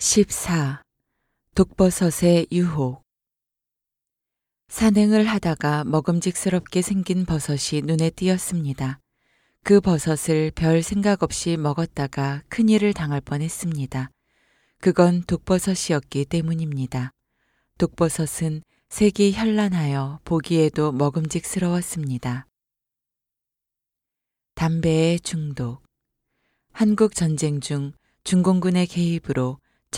14. 독버섯의 유혹. 산행을 하다가 먹음직스럽게 생긴 버섯이 눈에 띄었습니다. 그 버섯을 별 생각 없이 먹었다가 큰일을 당할 뻔했습니다. 그건 독버섯이었기 때문입니다. 독버섯은 색이 현란하여 보기에도 먹음직스러웠습니다. 담배의 중독. 한국 전쟁 중 중공군의 개입으로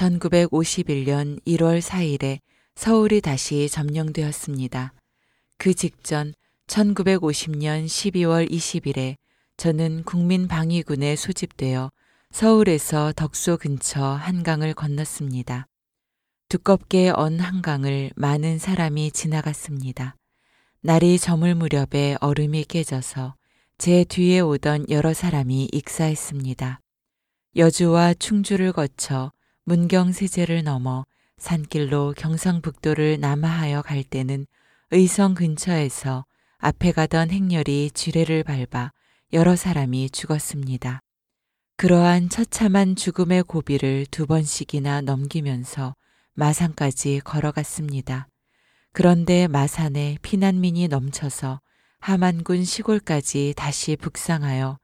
1951년 1월 4일에 서울이 다시 점령되었습니다. 그 직전 1950년 12월 20일에 저는 국민방위군에 소집되어 서울에서 덕소 근처 한강을 건넜습니다. 두껍게 언 한강을 많은 사람이 지나갔습니다. 날이 저물 무렵에 얼음이 깨져서 제 뒤에 오던 여러 사람이 익사했습니다. 여주와 충주를 거쳐 문경세제를 넘어 산길로 경상북도를 남하하여 갈 때는 의성 근처에서 앞에 가던 행렬이 지뢰를 밟아 여러 사람이 죽었습니다. 그러한 처참한 죽음의 고비를 2번씩이나 넘기면서 마산까지 걸어갔습니다. 그런데 마산에 피난민이 넘쳐서 함안군 시골까지 다시 북상하여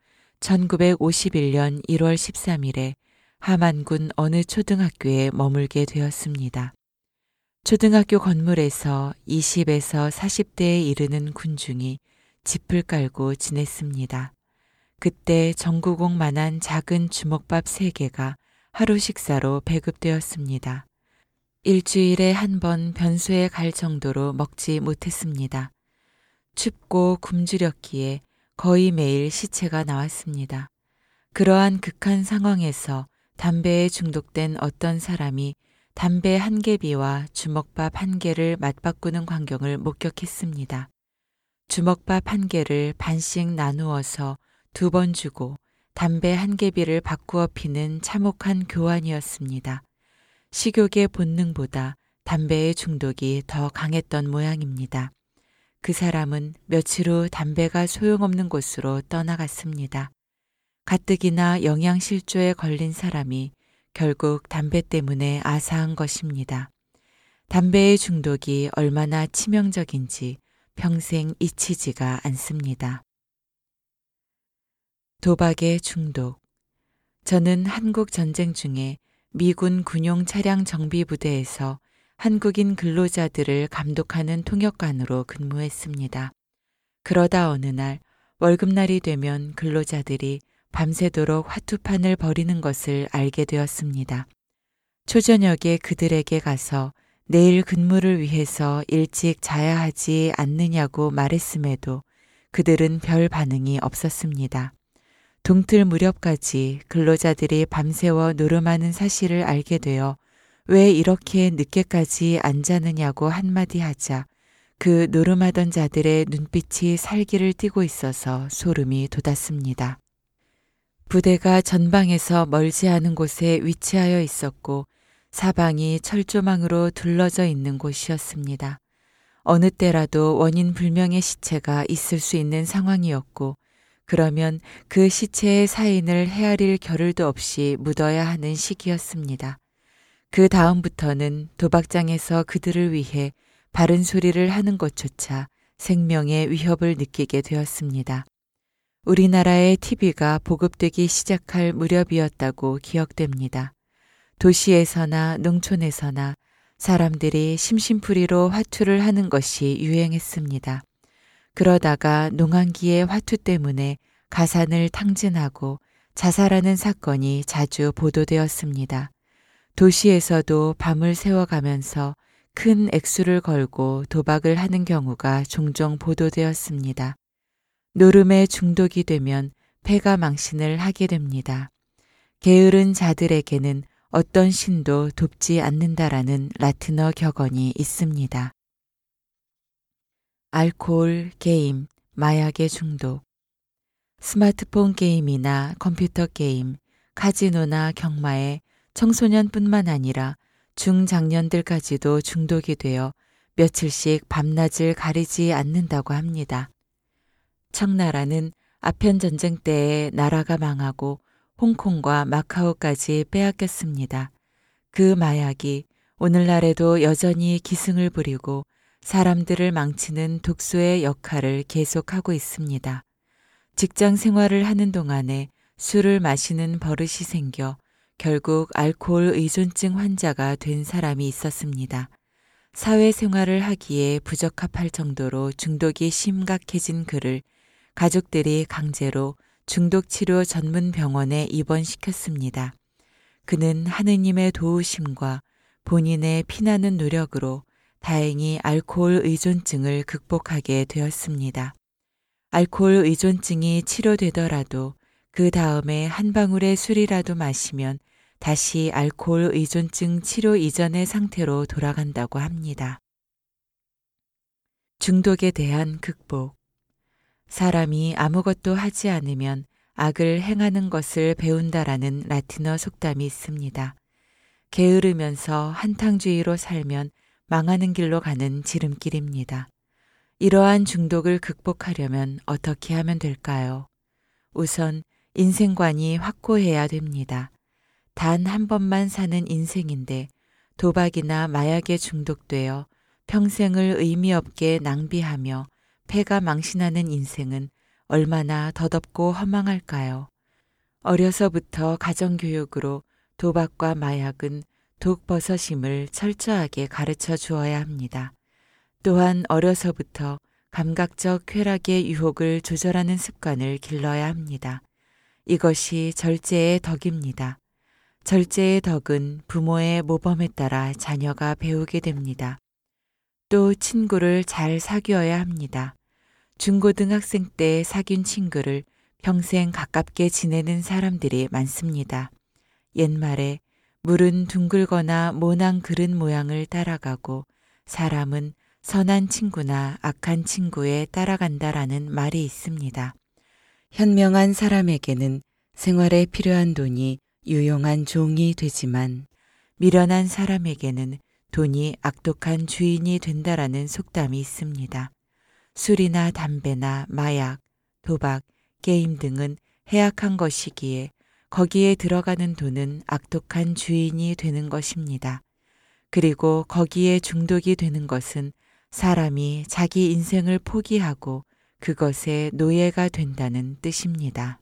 1951년 1월 13일에 함안군 어느 초등학교에 머물게 되었습니다. 초등학교 건물에서 20에서 40대에 이르는 군중이 짚을 깔고 지냈습니다. 그때 전구공만한 작은 주먹밥 3개가 하루 식사로 배급되었습니다. 일주일에 한 번 변소에 갈 정도로 먹지 못했습니다. 춥고 굶주렸기에 거의 매일 시체가 나왔습니다. 그러한 극한 상황에서 담배에 중독된 어떤 사람이 담배 1개비와 주먹밥 1개를 맞바꾸는 광경을 목격했습니다. 주먹밥 1개를 반씩 나누어서 2번 주고 담배 1개비를 바꾸어 피는 참혹한 교환이었습니다. 식욕의 본능보다 담배의 중독이 더 강했던 모양입니다. 그 사람은 며칠 후 담배가 소용없는 곳으로 떠나갔습니다. 가뜩이나 영양실조에 걸린 사람이 결국 담배 때문에 아사한 것입니다. 담배의 중독이 얼마나 치명적인지 평생 잊히지가 않습니다. 도박의 중독. 저는 한국 전쟁 중에 미군 군용 차량 정비 부대에서 한국인 근로자들을 감독하는 통역관으로 근무했습니다. 그러다 어느 날 월급날이 되면 근로자들이 밤새도록 화투판을 벌이는 것을 알게 되었습니다. 초저녁에 그들에게 가서 내일 근무를 위해서 일찍 자야 하지 않느냐고 말했음에도 그들은 별 반응이 없었습니다. 동틀 무렵까지 근로자들이 밤새워 노름하는 사실을 알게 되어 왜 이렇게 늦게까지 안 자느냐고 한마디 하자 그 노름하던 자들의 눈빛이 살기를 띠고 있어서 소름이 돋았습니다. 부대가 전방에서 멀지 않은 곳에 위치하여 있었고 사방이 철조망으로 둘러져 있는 곳이었습니다. 어느 때라도 원인 불명의 시체가 있을 수 있는 상황이었고 그러면 그 시체의 사인을 헤아릴 겨를도 없이 묻어야 하는 시기였습니다. 그 다음부터는 도박장에서 그들을 위해 바른 소리를 하는 것조차 생명의 위협을 느끼게 되었습니다. 우리나라의 TV가 보급되기 시작할 무렵이었다고 기억됩니다. 도시에서나 농촌에서나 사람들이 심심풀이로 화투를 하는 것이 유행했습니다. 그러다가 농한기의 화투 때문에 가산을 탕진하고 자살하는 사건이 자주 보도되었습니다. 도시에서도 밤을 새워가면서 큰 액수를 걸고 도박을 하는 경우가 종종 보도되었습니다. 노름에 중독이 되면 패가 망신을 하게 됩니다. 게으른 자들에게는 어떤 신도 돕지 않는다라는 라틴어 격언이 있습니다. 알코올, 게임, 마약의 중독. 스마트폰 게임이나 컴퓨터 게임, 카지노나 경마에 청소년뿐만 아니라 중장년들까지도 중독이 되어 며칠씩 밤낮을 가리지 않는다고 합니다. 청나라는 아편전쟁 때에 나라가 망하고 홍콩과 마카오까지 빼앗겼습니다. 그 마약이 오늘날에도 여전히 기승을 부리고 사람들을 망치는 독소의 역할을 계속하고 있습니다. 직장 생활을 하는 동안에 술을 마시는 버릇이 생겨 결국 알코올 의존증 환자가 된 사람이 있었습니다. 사회생활을 하기에 부적합할 정도로 중독이 심각해진 그를 가족들이 강제로 중독치료 전문 병원에 입원시켰습니다. 그는 하느님의 도우심과 본인의 피나는 노력으로 다행히 알코올 의존증을 극복하게 되었습니다. 알코올 의존증이 치료되더라도 그 다음에 한 방울의 술이라도 마시면 다시 알코올 의존증 치료 이전의 상태로 돌아간다고 합니다. 중독에 대한 극복. 사람이 아무것도 하지 않으면 악을 행하는 것을 배운다라는 라틴어 속담이 있습니다. 게으르면서 한탕주의로 살면 망하는 길로 가는 지름길입니다. 이러한 중독을 극복하려면 어떻게 하면 될까요? 우선 인생관이 확고해야 됩니다. 단 한 번만 사는 인생인데 도박이나 마약에 중독되어 평생을 의미 없게 낭비하며 패가 망신하는 인생은 얼마나 더덥고 허망할까요? 어려서부터 가정교육으로 도박과 마약은 독버섯임을 철저하게 가르쳐 주어야 합니다. 또한 어려서부터 감각적 쾌락의 유혹을 조절하는 습관을 길러야 합니다. 이것이 절제의 덕입니다. 절제의 덕은 부모의 모범에 따라 자녀가 배우게 됩니다. 또 친구를 잘 사귀어야 합니다. 중고등학생 때 사귄 친구를 평생 가깝게 지내는 사람들이 많습니다. 옛말에 물은 둥글거나 모낭 그른 모양을 따라가고 사람은 선한 친구나 악한 친구에 따라간다라는 말이 있습니다. 현명한 사람에게는 생활에 필요한 돈이 유용한 종이 되지만 미련한 사람에게는 돈이 악독한 주인이 된다라는 속담이 있습니다. 술이나 담배나 마약, 도박, 게임 등은 해악한 것이기에 거기에 들어가는 돈은 악독한 주인이 되는 것입니다. 그리고 거기에 중독이 되는 것은 사람이 자기 인생을 포기하고 그것의 노예가 된다는 뜻입니다.